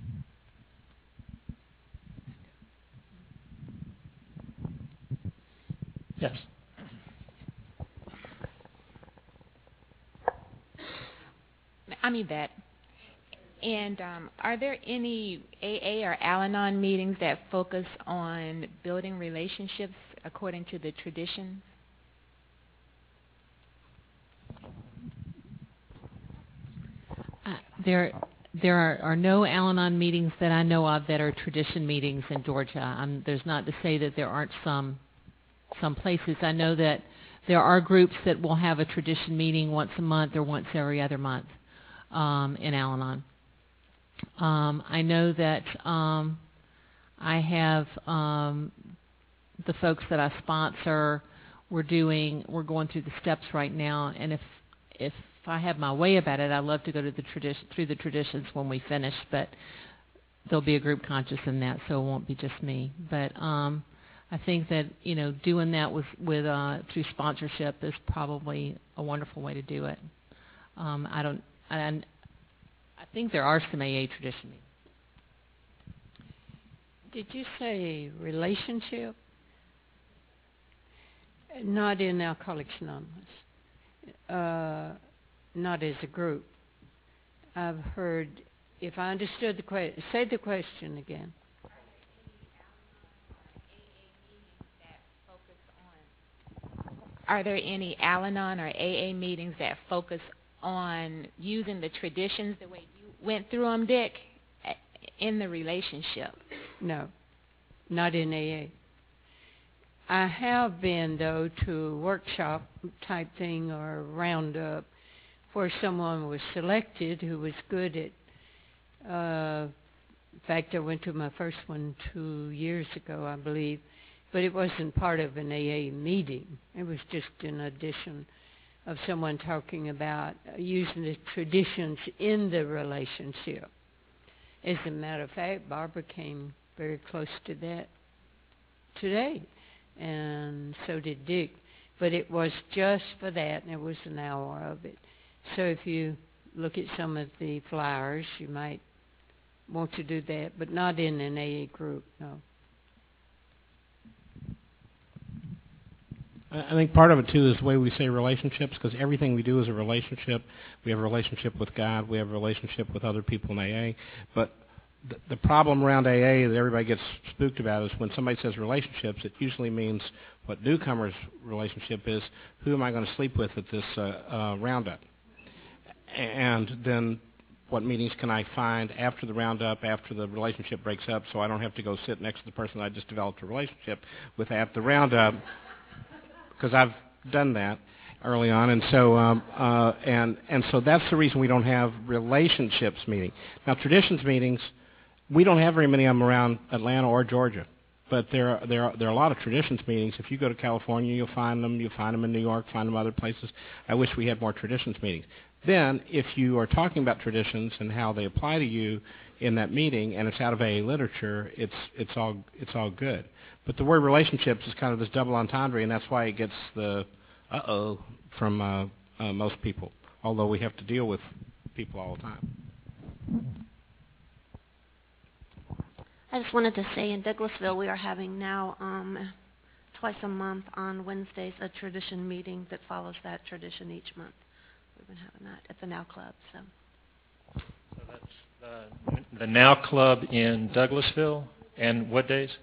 [SPEAKER 4] Yes.
[SPEAKER 11] I'm Yvette. And um, are there any A A or Al-Anon meetings that focus on building relationships according to the traditions?
[SPEAKER 3] Uh, there there are, are no Al-Anon meetings that I know of that are tradition meetings in Georgia. Um, there's not to say that there aren't some some places. I know that there are groups that will have a tradition meeting once a month or once every other month um, in Al-Anon. Um, I know that um, I have um, the folks that I sponsor. We're doing. We're going through the steps right now, and if if I have my way about it, I'd love to go to the tradition through the traditions when we finish. But there'll be a group conscious in that, so it won't be just me. But um, I think that, you know, doing that with, with uh, through sponsorship is probably a wonderful way to do it. Um, I don't, I, I think there are some A A tradition meetings.
[SPEAKER 2] Did you say relationship? Not in Alcoholics Anonymous. Uh, not as a group. I've heard, if I understood the question, say the question again.
[SPEAKER 11] Are there any Al-Anon or A A meetings that focus on using the traditions the way you went through them, Dick, in the relationship?
[SPEAKER 2] No, not in A A. I have been, though, to a workshop type thing or a roundup where someone was selected who was good at, uh, in fact, I went to my first one two years ago, I believe, but it wasn't part of an A A meeting. It was just an addition of someone talking about using the traditions in the relationship. As a matter of fact, Barbara came very close to that today, and so did Dick. But it was just for that, and it was an hour of it. So if you look at some of the flyers, you might want to do that, but not in an A A group, no.
[SPEAKER 1] I think part of it, too, is the way we say relationships, because everything we do is a relationship. We have a relationship with God. We have a relationship with other people in A A. But the, the problem around A A that everybody gets spooked about is when somebody says relationships, it usually means what newcomers' relationship is, who am I going to sleep with at this uh, uh, roundup? And then what meetings can I find after the roundup, after the relationship breaks up, so I don't have to go sit next to the person I just developed a relationship with at the roundup, because I've done that early on, and so um, uh, and and so that's the reason we don't have relationships meeting. Now, traditions meetings, we don't have very many of them around Atlanta or Georgia, but there are, there are there are a lot of traditions meetings. If you go to California, you'll find them. You'll find them in New York, find them other places. I wish we had more traditions meetings. Then, if you are talking about traditions and how they apply to you in that meeting, and it's out of A A literature, it's it's all it's all good. But the word relationships is kind of this double entendre, and that's why it gets the uh-oh from uh, uh, most people, although we have to deal with people all the time.
[SPEAKER 12] I just wanted to say in Douglasville we are having now um, twice a month on Wednesdays a tradition meeting that follows that tradition each month. We've been having that at the Now Club. So,
[SPEAKER 4] so that's the, the Now Club in Douglasville, and what days?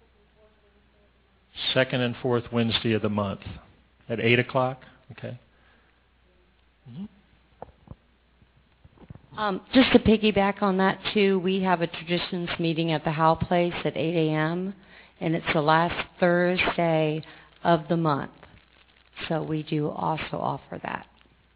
[SPEAKER 4] Second and fourth Wednesday of the month at eight o'clock. Okay. Mm-hmm.
[SPEAKER 13] Um, just to piggyback on that too, we have a traditions meeting at the Howe Place at eight a.m. and it's the last Thursday of the month. So we do also offer that.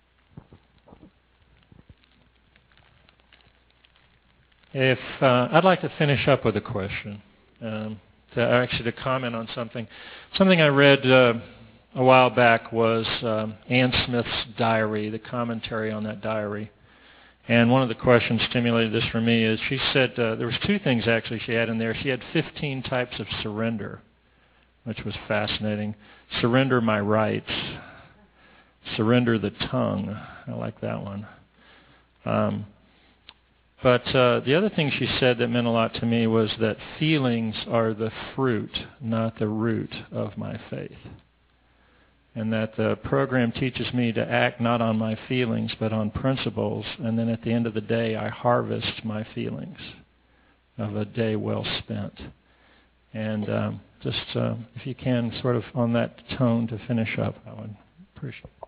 [SPEAKER 4] If uh, I'd like to finish up with a question, um, to actually to comment on something. Something I read uh, a while back was um, Anne Smith's diary, the commentary on that diary. And one of the questions stimulated this for me is she said uh, there was two things actually she had in there. She had fifteen types of surrender, which was fascinating. Surrender my rights. Surrender the tongue. I like that one. Um, but uh, the other thing she said that meant a lot to me was that feelings are the fruit, not the root of my faith. And that the program teaches me to act not on my feelings, but on principles. And then at the end of the day, I harvest my feelings of a day well spent. And um, just, uh, if you can, sort of on that tone to finish up, I would appreciate it.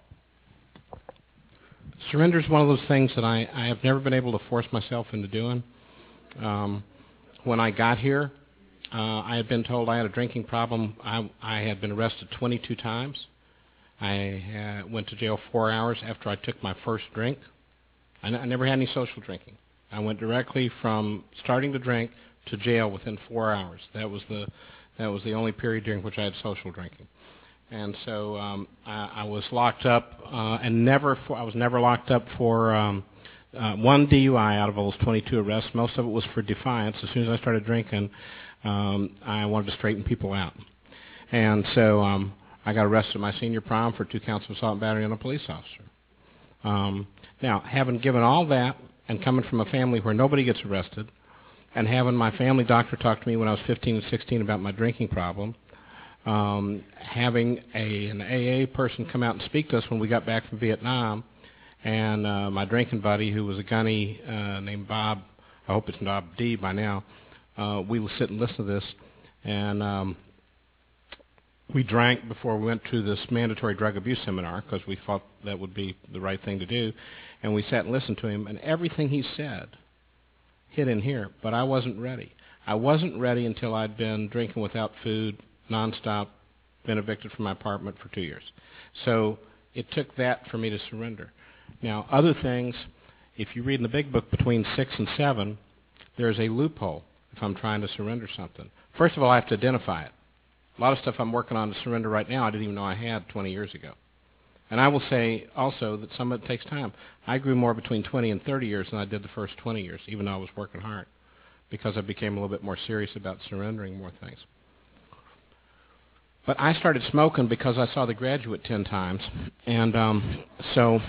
[SPEAKER 1] Surrender is one of those things that I, I have never been able to force myself into doing. Um, when I got here, uh, I had been told I had a drinking problem. I, I had been arrested twenty-two times. I uh, went to jail four hours after I took my first drink. I, n- I never had any social drinking. I went directly from starting to drink to jail within four hours. That was the that was the only period during which I had social drinking. And so um, I, I was locked up, uh, and never for, I was never locked up for um, uh, one D U I out of those twenty-two arrests. Most of it was for defiance. As soon as I started drinking, um, I wanted to straighten people out. And so um, I got arrested at my senior prom for two counts of assault and battery on a police officer. Um, now, having given all that and coming from a family where nobody gets arrested, and having my family doctor talk to me when I was fifteen and sixteen about my drinking problem, Um, having a, an A A person come out and speak to us when we got back from Vietnam, and uh, my drinking buddy, who was a gunny uh, named Bob, I hope it's Bob D by now, uh, we would sit and listen to this, and um, we drank before we went to this mandatory drug abuse seminar because we thought that would be the right thing to do, and we sat and listened to him, and everything he said hit in here, but I wasn't ready. I wasn't ready until I'd been drinking without food, nonstop, been evicted from my apartment for two years. So it took that for me to surrender. Now, other things, if you read in the big book between six and seven, there's a loophole if I'm trying to surrender something. First of all, I have to identify it. A lot of stuff I'm working on to surrender right now I didn't even know I had twenty years ago. And I will say also that some of it takes time. I grew more between twenty and thirty years than I did the first twenty years, even though I was working hard, because I became a little bit more serious about surrendering more things. But I started smoking because I saw The Graduate ten times, and um, so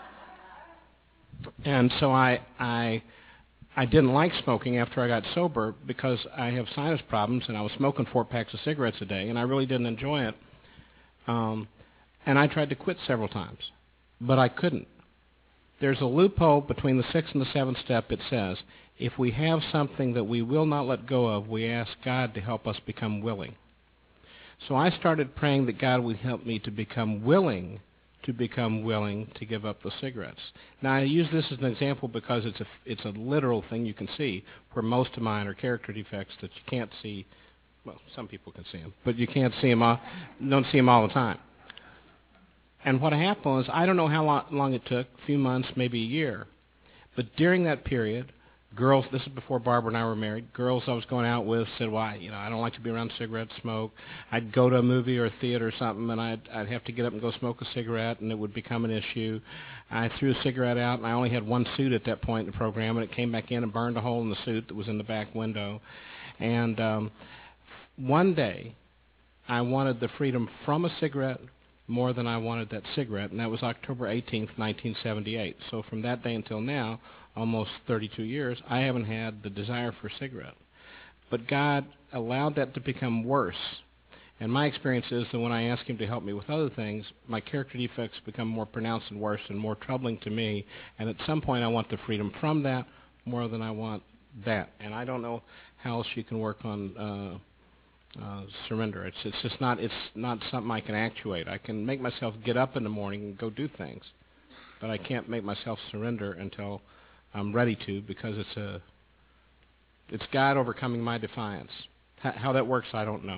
[SPEAKER 1] and so I I I didn't like smoking after I got sober because I have sinus problems, and I was smoking four packs of cigarettes a day, and I really didn't enjoy it. Um, and I tried to quit several times, but I couldn't. there's a loophole between the sixth and the seventh step. It says, if we have something that we will not let go of, we ask God to help us become willing. So I started praying that God would help me to become willing to become willing to give up the cigarettes. Now, I use this as an example because it's a, it's a literal thing you can see, where most of mine are character defects that you can't see. Well, some people can see them, but you can't see them all, don't see them all the time. And what happened was, I don't know how long, long it took, a few months, maybe a year, but during that period, girls, this is before Barbara and I were married, girls I was going out with said, well, I, you know, I don't like to be around cigarette smoke. I'd go to a movie or a theater or something, and I'd, I'd have to get up and go smoke a cigarette, and it would become an issue. I threw a cigarette out, and I only had one suit at that point in the program, and it came back in and burned a hole in the suit that was in the back window. And um, one day, I wanted the freedom from a cigarette more than I wanted that cigarette, and that was October eighteenth, nineteen seventy-eight. So from that day until now, almost thirty-two years, I haven't had the desire for a cigarette. But God allowed that to become worse. And my experience is that when I ask him to help me with other things, my character defects become more pronounced and worse and more troubling to me. And at some point I want the freedom from that more than I want that. And I don't know how else you can work on uh, uh, surrender. It's, it's just not, it's not something I can actuate. I can make myself get up in the morning and go do things. But I can't make myself surrender until I'm ready to, because it's a, it's God overcoming my defiance. H- how that works, I don't know.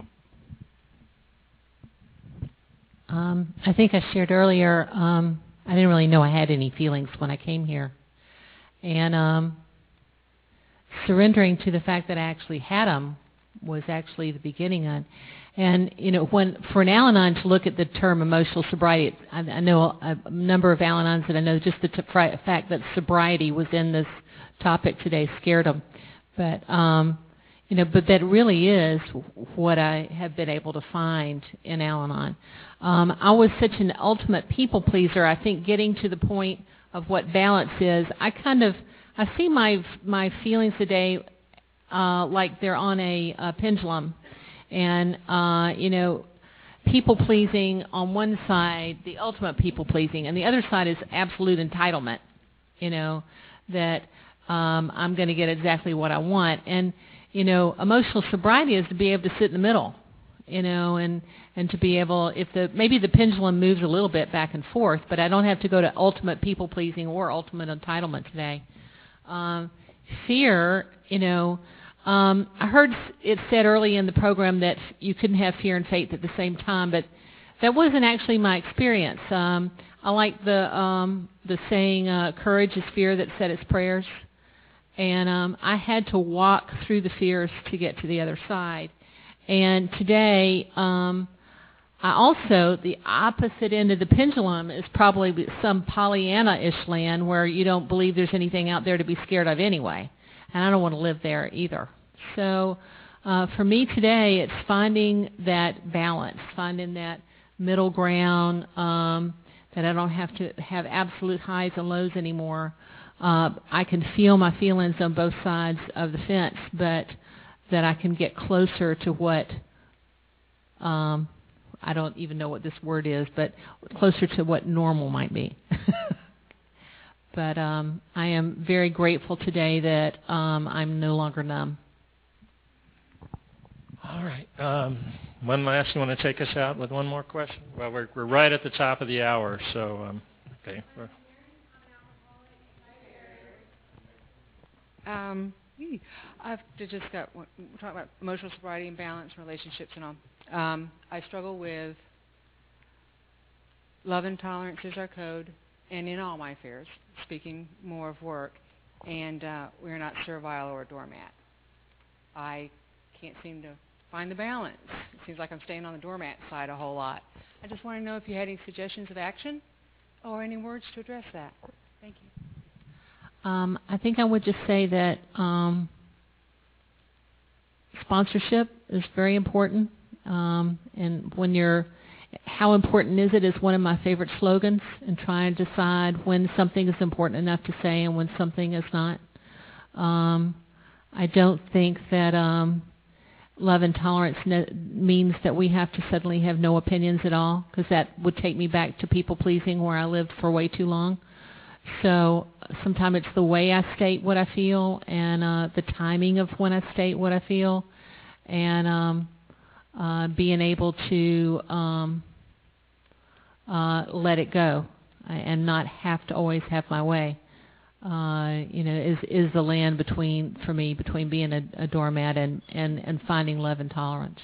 [SPEAKER 3] Um, I think I shared earlier, um, I didn't really know I had any feelings when I came here. And um, surrendering to the fact that I actually had them was actually the beginning on. And, you know, when for an Al-Anon to look at the term emotional sobriety, I, I know a, a number of Al-Anons that I know just the t- fact that sobriety was in this topic today scared them. But, um, you know, but that really is what I have been able to find in Al-Anon. Um, I was such an ultimate people pleaser. I think getting to the point of what balance is, I kind of, I see my my feelings today uh, like they're on a, a pendulum. And, uh, you know, people-pleasing on one side, the ultimate people-pleasing, and the other side is absolute entitlement, you know, that um, I'm going to get exactly what I want. And, you know, emotional sobriety is to be able to sit in the middle, you know, and, and to be able, if the maybe the pendulum moves a little bit back and forth, but I don't have to go to ultimate people-pleasing or ultimate entitlement today. Um, fear, you know, Um, I heard it said early in the program that you couldn't have fear and faith at the same time, but that wasn't actually my experience. Um, I like the um, the saying, uh, "Courage is fear that said its prayers," and um, I had to walk through the fears to get to the other side. And today, um, I also the opposite end of the pendulum is probably some Pollyanna-ish land where you don't believe there's anything out there to be scared of anyway. And I don't want to live there either. So uh, for me today, it's finding that balance, finding that middle ground, um, that I don't have to have absolute highs and lows anymore. Uh, I can feel my feelings on both sides of the fence, but that I can get closer to what, um, I don't even know what this word is, but closer to what normal might be. But um, I am very grateful today that um, I'm no longer numb.
[SPEAKER 4] All right. Um, one last, you want to take us out with one more question? Well, we're, we're right at the top of the hour, so, um, okay.
[SPEAKER 14] Um, I've just got, we're talking about emotional sobriety and balance, relationships and all. Um, I struggle with love and tolerance is our code, and in all my affairs, speaking more of work, and uh, we're not servile or a doormat. I can't seem to find the balance. It seems like I'm staying on the doormat side a whole lot. I just want to know if you had any suggestions of action or any words to address that. Thank you.
[SPEAKER 3] Um, I think I would just say that um, sponsorship is very important, um, and when you're how important is it is one of my favorite slogans, and trying to decide when something is important enough to say and when something is not. Um, I don't think that um, love and tolerance ne- means that we have to suddenly have no opinions at all, because that would take me back to people-pleasing where I lived for way too long. So sometimes it's the way I state what I feel and uh, the timing of when I state what I feel, and um, uh, being able to um, uh, let it go and not have to always have my way. Uh, you know, is is the land between for me between being a, a doormat and, and, and finding love and tolerance.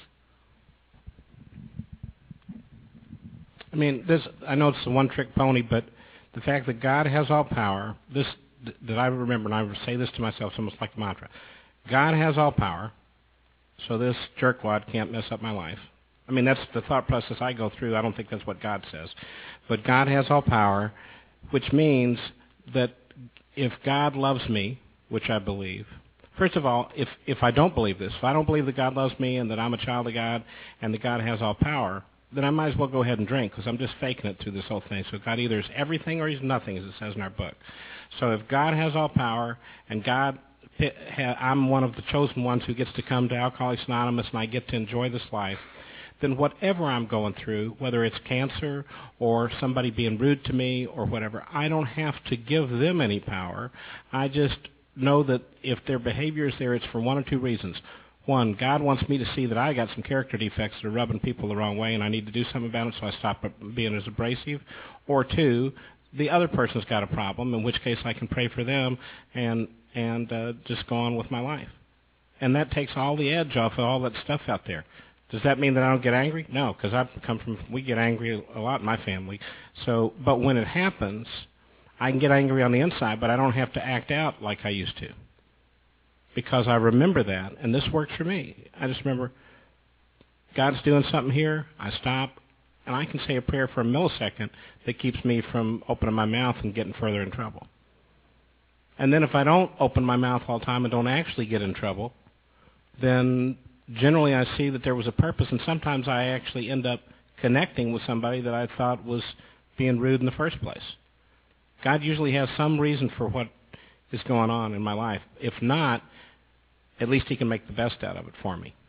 [SPEAKER 1] I mean, this, I know it's a one-trick pony, but the fact that God has all power, this that I remember, and I say this to myself, it's almost like a mantra. God has all power, so this jerkwad can't mess up my life. I mean, that's the thought process I go through. I don't think that's what God says. But God has all power, which means that if God loves me, which I believe, first of all, if, if I don't believe this, if I don't believe that God loves me and that I'm a child of God and that God has all power, then I might as well go ahead and drink, because I'm just faking it through this whole thing. So God either is everything or he's nothing, as it says in our book. So if God has all power and God, I'm one of the chosen ones who gets to come to Alcoholics Anonymous and I get to enjoy this life, then whatever I'm going through, whether it's cancer or somebody being rude to me or whatever, I don't have to give them any power. I just know that if their behavior is there, it's for one or two reasons. One, God wants me to see that I got some character defects that are rubbing people the wrong way and I need to do something about it, so I stop being as abrasive. Or two, the other person's got a problem, in which case I can pray for them and and uh, just go on with my life. And that takes all the edge off of all that stuff out there. Does that mean that I don't get angry? No, because I've come from, we get angry a lot in my family. So, but when it happens, I can get angry on the inside, but I don't have to act out like I used to. Because I remember that, and this works for me. I just remember God's doing something here, I stop, and I can say a prayer for a millisecond that keeps me from opening my mouth and getting further in trouble. And then if I don't open my mouth all the time and don't actually get in trouble, then generally I see that there was a purpose, and sometimes I actually end up connecting with somebody that I thought was being rude in the first place. God usually has some reason for what is going on in my life. If not, at least he can make the best out of it for me.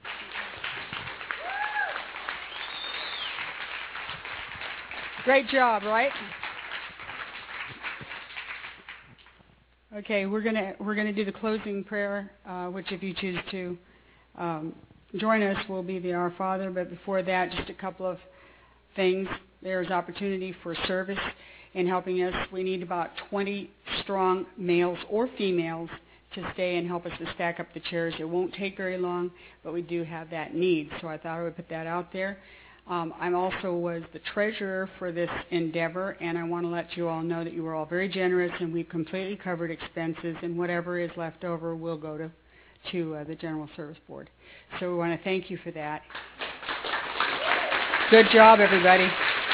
[SPEAKER 6] Great job, right? Okay, we're gonna we're gonna do the closing prayer, uh, which if you choose to um, join us will be the Our Father. But before that, just a couple of things. There's opportunity for service in helping us. We need about twenty strong males or females to stay and help us to stack up the chairs. It won't take very long, but we do have that need. So I thought I would put that out there. Um, I also was the treasurer for this endeavor, and I want to let you all know that you were all very generous, and we've completely covered expenses, and whatever is left over will go to, to uh, the General Service Board. So we want to thank you for that. Good job, everybody.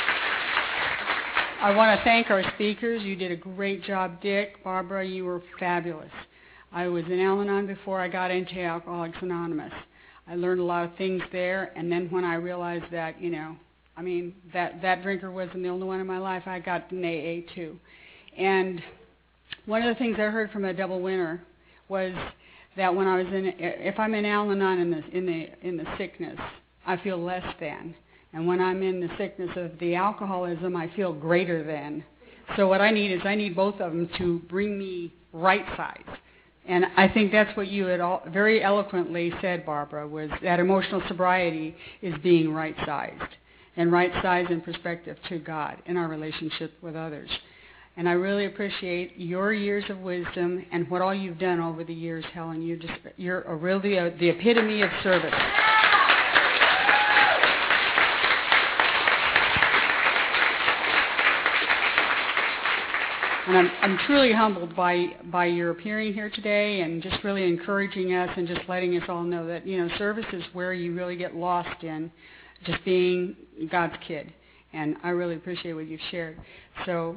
[SPEAKER 6] I want to thank our speakers. You did a great job, Dick. Barbara, you were fabulous. I was in Al-Anon before I got into Alcoholics Anonymous. I learned a lot of things there, and then when I realized that, you know, I mean, that, that drinker wasn't the only one in my life, I got in A A too. And one of the things I heard from a double winner was that when I was in, if I'm in Al-Anon in the, in the, in the sickness, I feel less than. And when I'm in the sickness of the alcoholism, I feel greater than. So what I need is I need both of them to bring me right size. And I think that's what you had all very eloquently said, Barbara, was that emotional sobriety is being right-sized, and right-sized in perspective to God in our relationship with others. And I really appreciate your years of wisdom and what all you've done over the years, Helen. You just, you're a really a, the epitome of service. And I'm, I'm truly humbled by, by your appearing here today and just really encouraging us and just letting us all know that, you know, service is where you really get lost in just being God's kid. And I really appreciate what you've shared. So,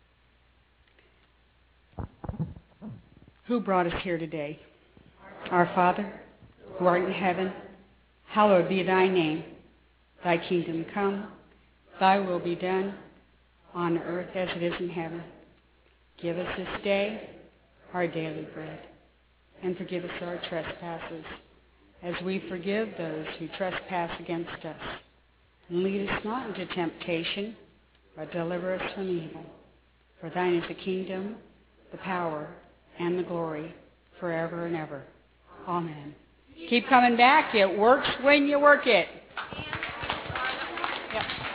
[SPEAKER 6] who brought us here today? Our Father, who art in heaven, hallowed be thy name. Thy kingdom come, thy will be done, on earth as it is in heaven. Give us this day our daily bread, and forgive us our trespasses, as we forgive those who trespass against us. And lead us not into temptation, but deliver us from evil. For thine is the kingdom, the power, and the glory, forever and ever. Amen. Keep coming back. It works when you work it.